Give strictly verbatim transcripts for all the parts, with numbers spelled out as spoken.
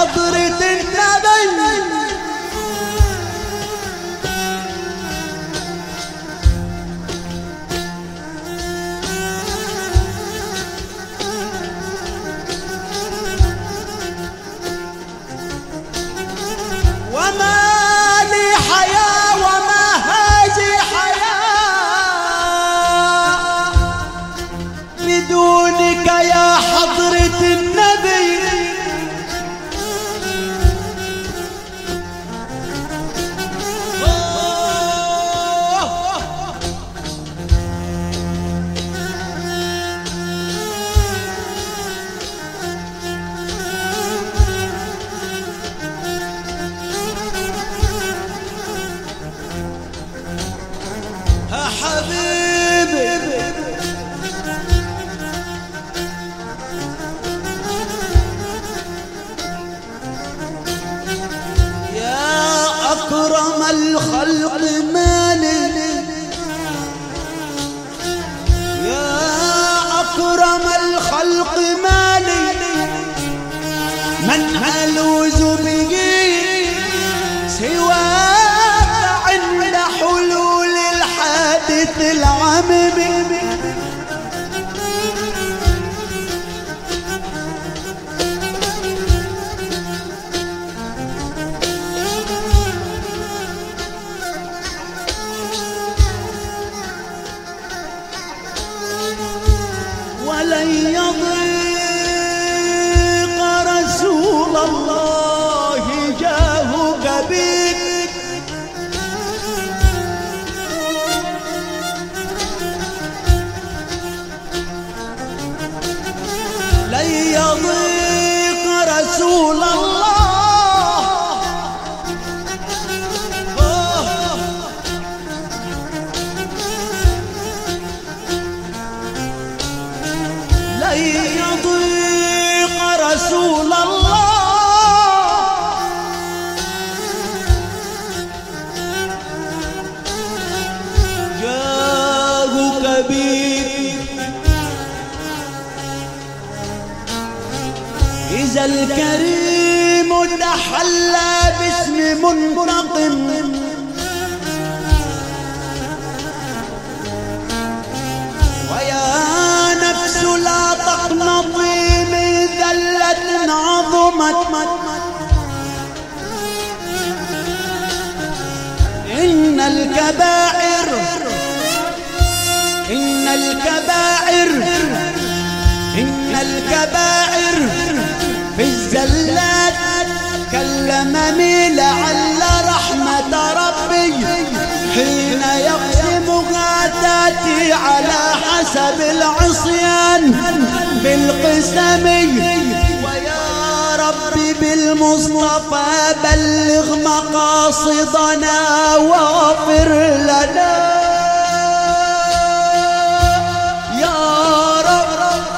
حضرة النبي وما لي حياة وما هذه حياة بدونك يا حضرة النبي. حبيبي يا أكرم الخلق مالي، يا أكرم الخلق مالي من ألوذ به سواك عند حلول الحادث العميم. ولن يضيق رسول الله جاهك بك، لن يضيق رسول الله لن يضيق رسول الله جاهك بك. إذا الكريم تحلى باسم منتقم ويا نفس لا تقنطي من ذلة عظمت، إن الكبائر إن الكبائر إن الكبائر في الزلات كلمني لعل رحمة ربي حين يقسمها تاتي على حسب العصيان بالقسم. ويا ربي بالمصطفى بلغ مقاصدنا واغفر لنا يا رب.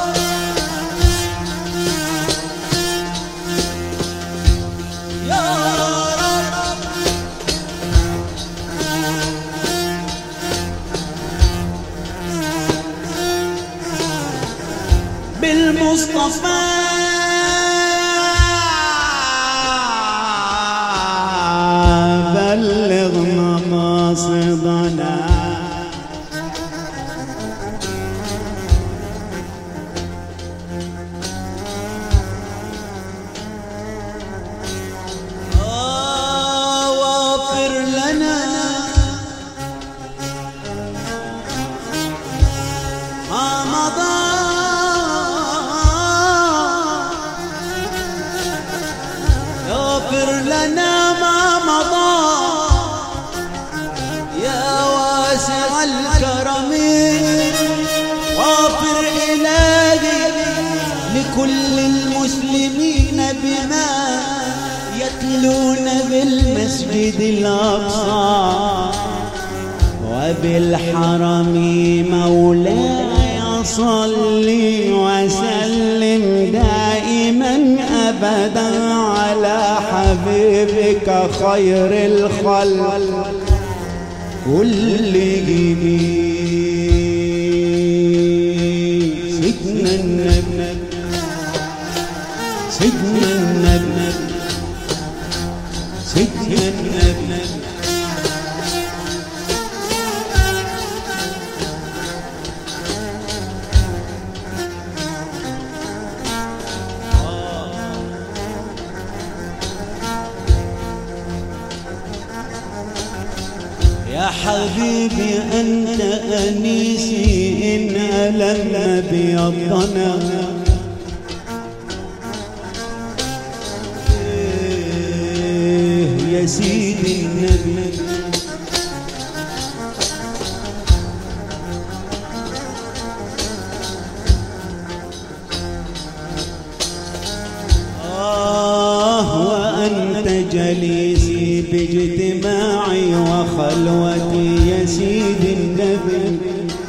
يا رب بالمصطفى بلغ مقاصدنا. واغفر لنا ما مضى اغفر لنا ما مضى يا واسع الكرم. واغفر إلهي لكل المسلمين بما يتلون بالمسجد الأقصى وبالحرم. مولاي صل وسلم دائما أبدا على حبيبك خير الخلق كلهم. سيدنا النبي سيدنا النبي حبيبي أنت أنيسي إن ألم بيضنا يا سيدي النبي آه وأنت جليسي باجتماعي وخلوتي يا سيدي النبي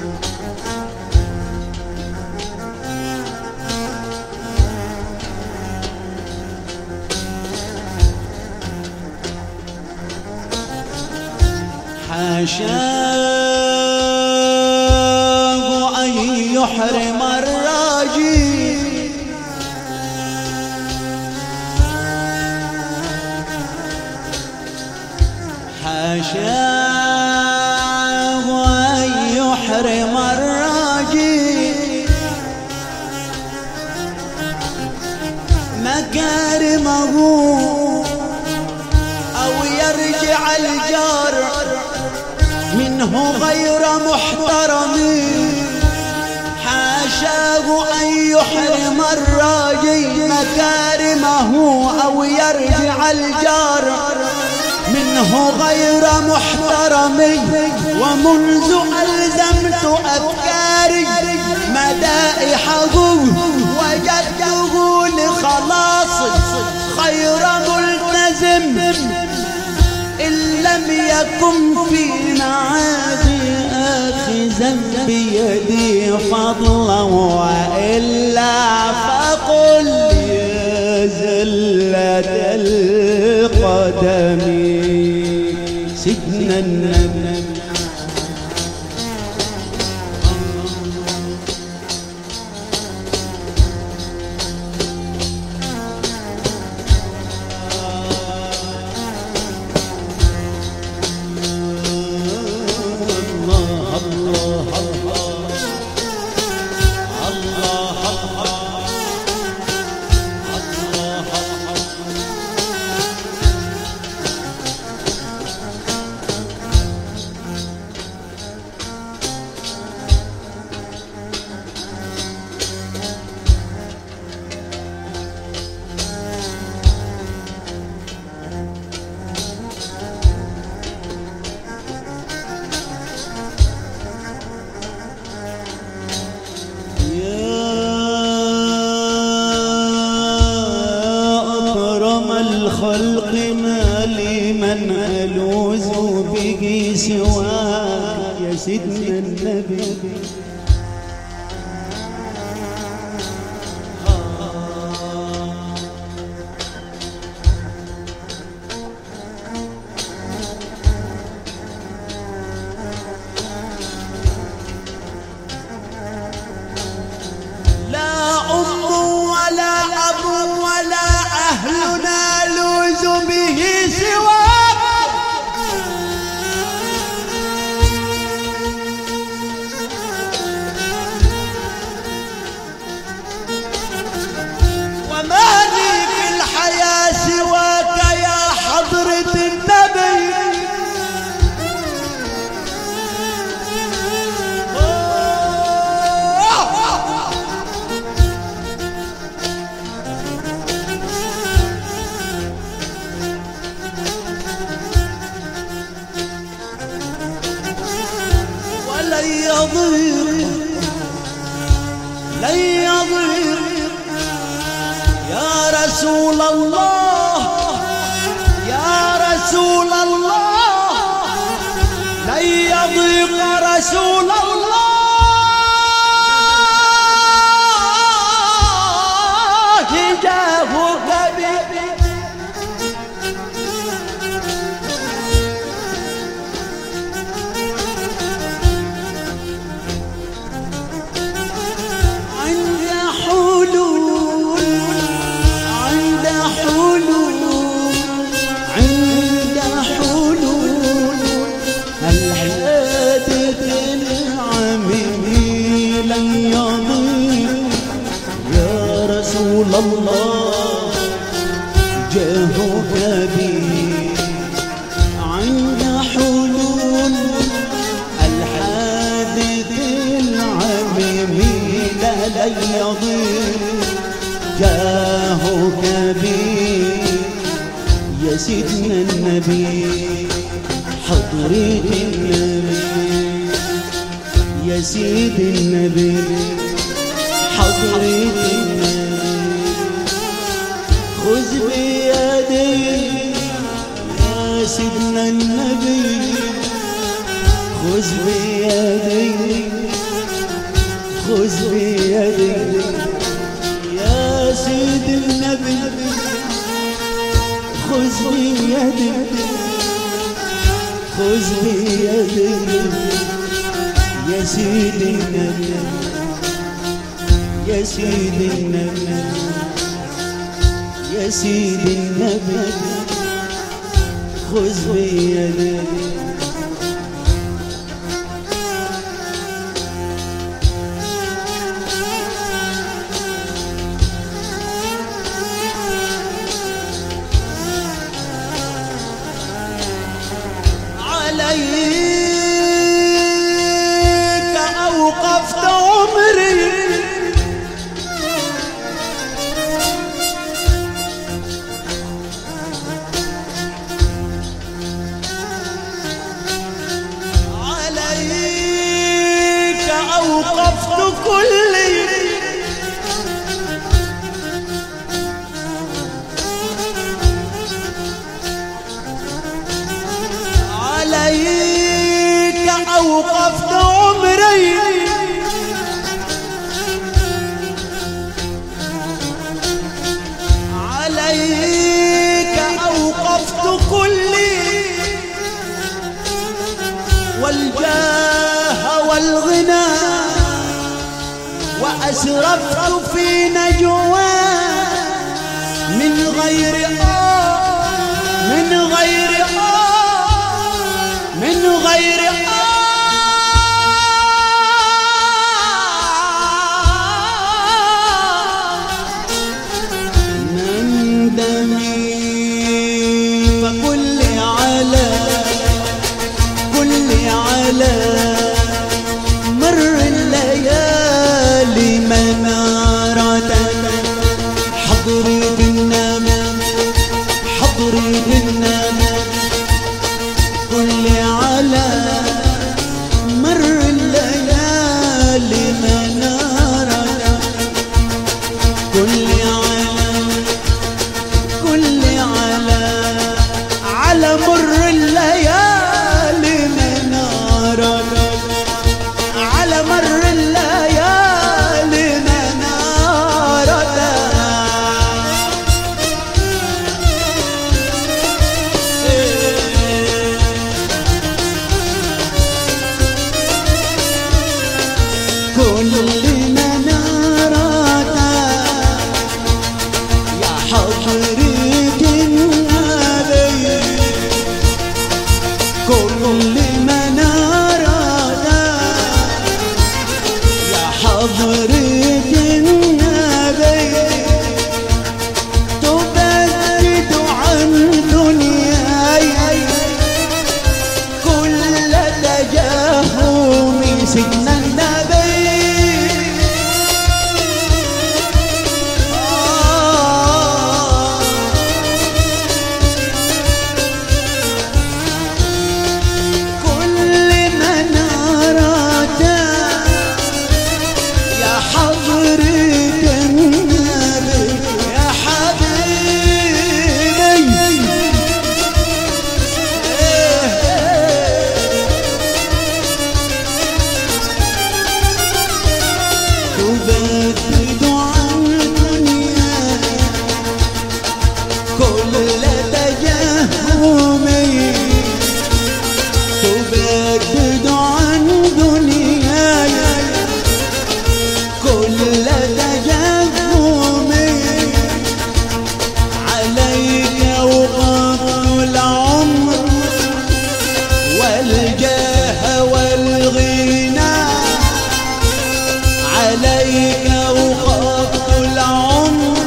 حاشاه أن يحرم الراجي حاشاه أن يحرم الراجي مكارمه أو يرجع الجار منه غير محترم حاشاه أن يحرم الراجي مكارمه أو يرجع الجار منه غير محترم ومنذ ألزمت أفكاري مدائحه وجدته لخلاص خير ملتزم إن لم يكن في معادي آخذا بيدي فضلا وإلا فقل يا زلة القدم سجن النبي الخلق ما لي من ألوذ به سواك يا سيدنا النبي لا أم ولا أب ولا أهلنا به سواك وما لي في الحياة سواك يا حضرة النبي لن يضيق لن يضيق يا رسول الله يا رسول الله لن يضيق رسول الله جاهك بي الله جاهك بي عند حلول النبي يا سيد النبي حضرة النبي خذ بيدي يا سيدنا النبي خذ بيدي خذ بيدي يا سيد النبي خذ بيدي خذ بيدي يا سيد النبي يا سيد النبي يا سيد النبي خذ بيدي عليك أوقفت عمري عليك أوقفت كلي عليك أوقفت عمري عليك أوقفت كلي والجاه والغنى وأسرفت في نجواه من غير آه من غير آه من غير آه من دمي فقل لي على قل لي على مر الليالي منارة حضري بالنبي حضري بالنبي قل لي على مر الليالي منارة قل لي على قل لي على على مر الليالي منارة على مر الليالي منارة كل منارة يا حضرة النبي كل منارة يا حضرة النبي تبدد عن دنياي كل تجاهل سيدنا النبي تبدد عن دنياي كل تجاهمي تبدد عن دنياي كل تجاهمي عليك وقت العمر والجاه والغنى عليك وقت العمر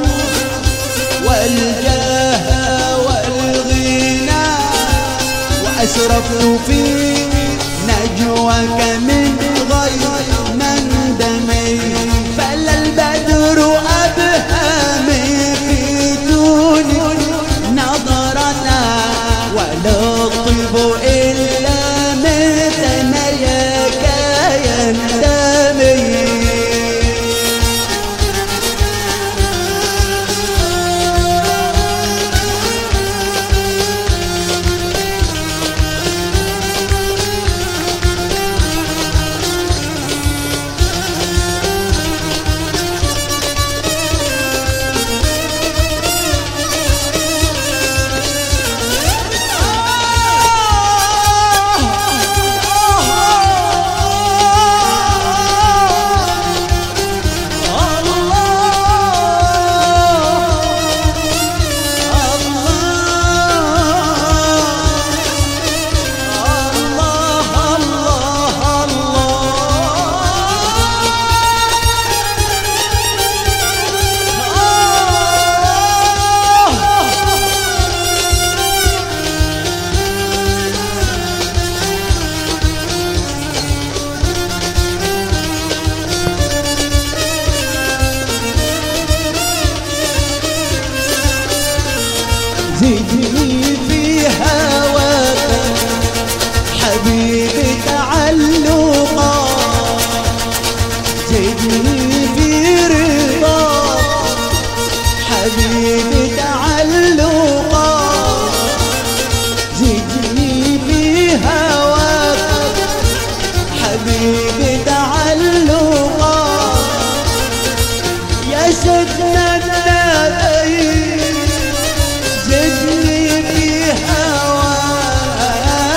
والجاه والغنى وأسرفت في نجواك من غير مندمي فلا البدر أبهامي في دون نظرنا ولا الطيب إلا حبيبي تعلقا زدني في رضا حبيبي تعلقا زدني في هواك حبيبي تعلقا يا سيدنا النبي زدني في هواك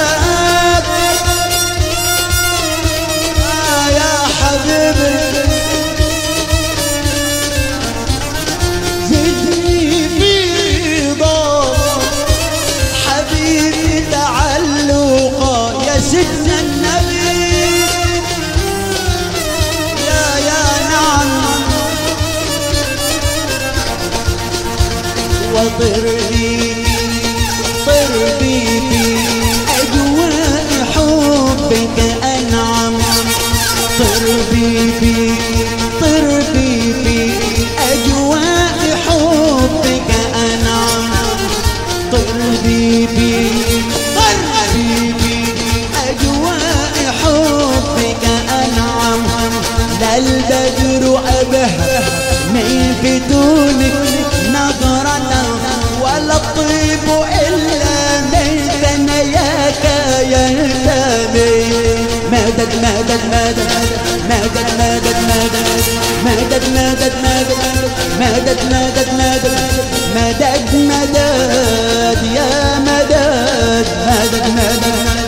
آه يا حبيبي زدني في رضاك حبيبي تعلقا يا سيدنا النبي يا يا نعم وطر بي طر بي في أجواء حبك أنعم طر بي في طر بي في أجواء حبك أنعم طر بي في طر بي في أجواء حبك أنعم لا البدر أبهى من فتونك نظرة ولا الطيب إلا من ثناياك ينتمي مدد مدد مدد مدد مدد مدد مدد مدد مدد مدد مدد مدد يا مدد مدد مدد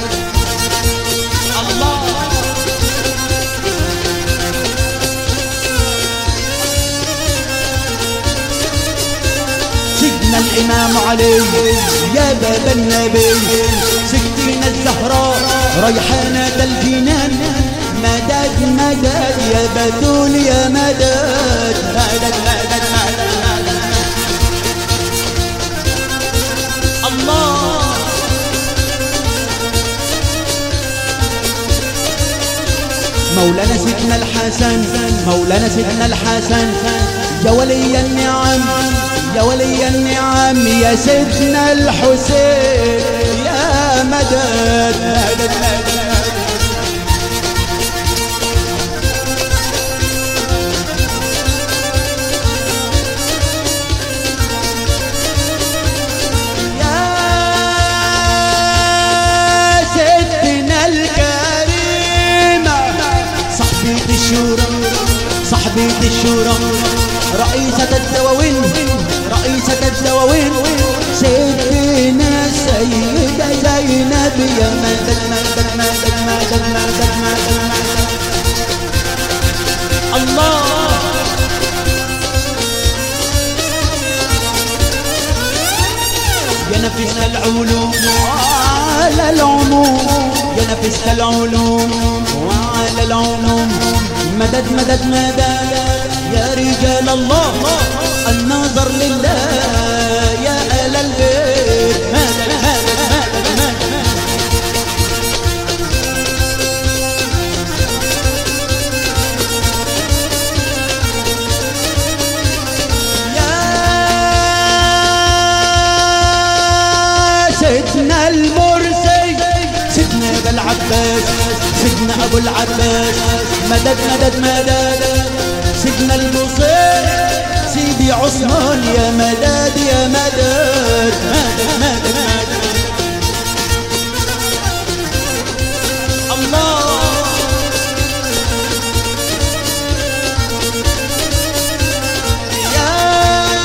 سيدنا الإمام علي يا باب النبي سكتنا الزهراء ريحانة الجنان مدد مدد يا بتول يا مدد مدد مدد مدد مدد الله مولانا سيدنا الحسن مولانا سيدنا الحسن يا ولي النعم يا ولي النعم يا سيدنا الحسين يا مدد مدد مدد يا سيدنا الكريم صحبة الشورى صحبة الشورى رئيسة الدواوين رئيسة الدواوين سيدنا السيدة زينب يا مدد مدد مدد مدد مدد مدد الله يا نفس العلوم وعلى العموم يا نفس العلوم وعلى العموم مدد مدد مدد يا رجال الله النظر لله يا آل البيت مدد مدد مدد مدد يا سيدنا المرسي سيدنا أبو العباس سيدنا أبو العباس مدد مدد مدد سيدنا البصير سيدي عثمان يا مدد يا مدد مدد مدد مدد الله يا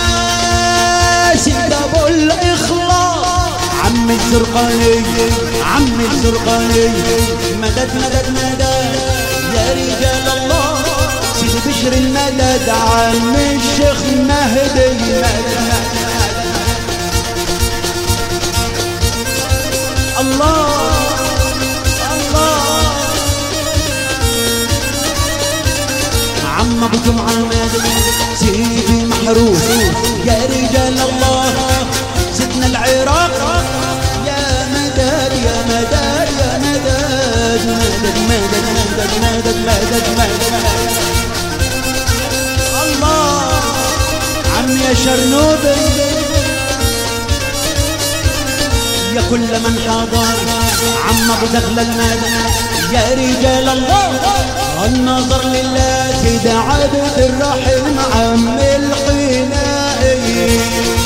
سيد ابو الاخلاص عم الزرقاني عم الزرقاني مدد مدد مدد يا رجال الله سيدي بشر المدد عم الشيخ مهدي مدد مدد الله الله عم ابو جمعه مدد سيدي محروس يا رجال الله سيدنا العراق يا مدد يا مدد يا مدد مدد مدد مدد مدد مدد مدد الله عم يا شرنوبي يا كل من حضر عم ابو دخل المدى يا رجال الله النظر لله سيد عبد الرحيم عم القنائي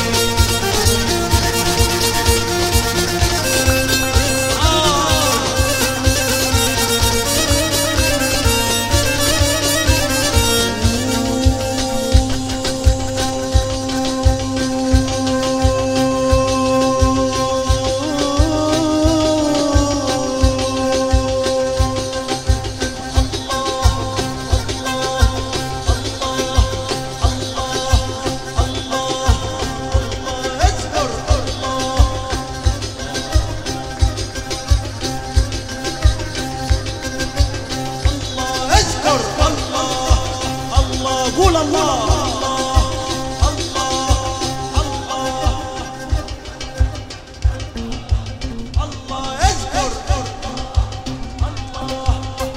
قول الله الله الله الله اذكر الله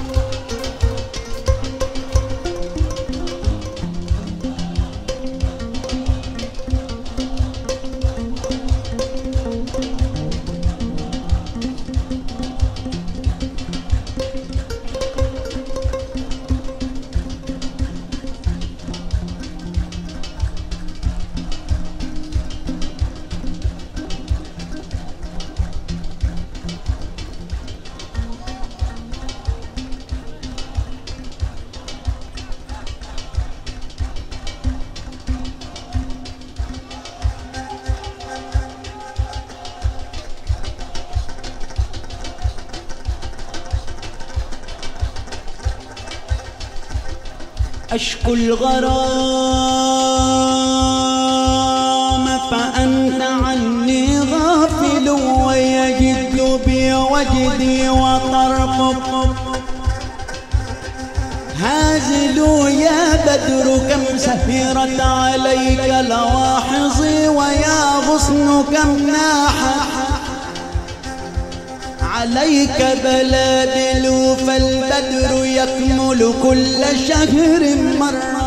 أشكو الغرام فأنت عني غافل ويجد بي وجدي وطرفك هازل يا بدر كم سهرت عليك لواحظي ويا غصن كم ناحت عليك بلابل فالبدر يكمل كل شهر مرة